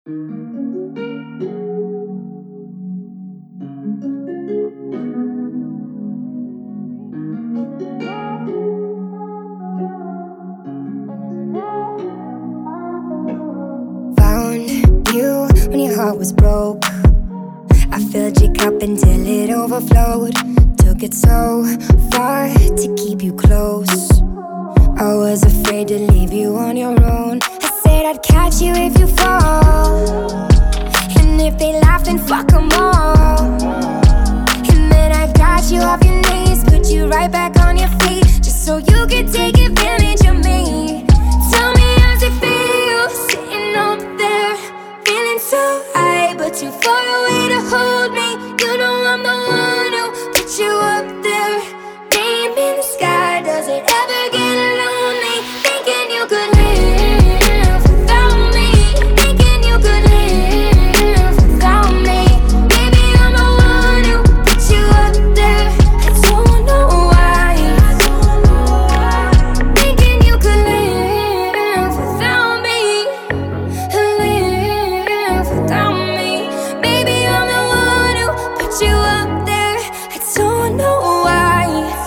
Found you when your heart was broke. I filled your cup until it overflowed. Took it so far to keep you close. I was afraid to leave you on your own. I said I'd catch you if you fall, and if they laugh then fuck 'em all. And then I got you off your knees, put you right back on your feet, just so you could take advantage of me. Tell me how's it feel, sitting up there, feeling so high, but too far away to hold me. You know I'm the one who put you up there. Name in the sky, does it ever get lonely? Thinking you could live without me, thinking you could live without me. Baby, I'm the one who put you up there. I don't know why. Thinking you could live without me, live without me. Baby, I'm the one who put you up there. I don't know why.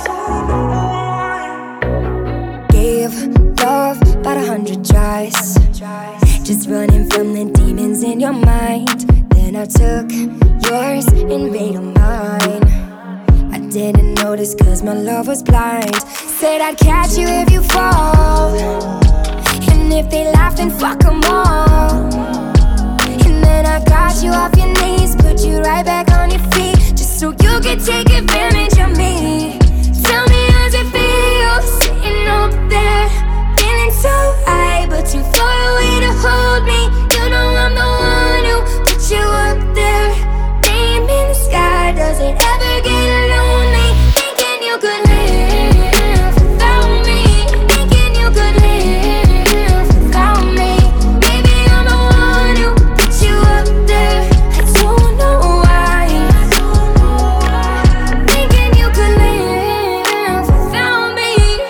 Gave love about 100 tries, just running from the demons in your mind. Then I took yours and made them mine. I didn't notice cause my love was blind. Said I'd catch you if you fall, and if they laugh then fuck 'em all. And then I got you off your knees, put you right back on your feet, just so you could take advantage of me. Tell me how's it feel, sitting up there, feeling so high, but too far away to hold me. You know I'm the one who put you up there. Name in the sky, does it ever get lonely? Thinking you could live without me, thinking you could live without me. Baby, I'm the one who put you up there. I don't know why. Thinking you could live without me,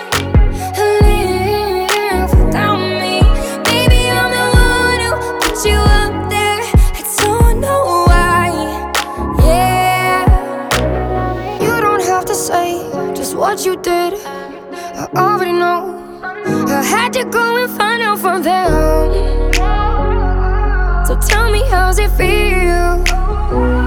live without me. Baby, I'm the one who put you up there. I don't know why. Yeah, you don't have to say just what you did. I already know. I had to go and find out from them. So tell me how's it feel,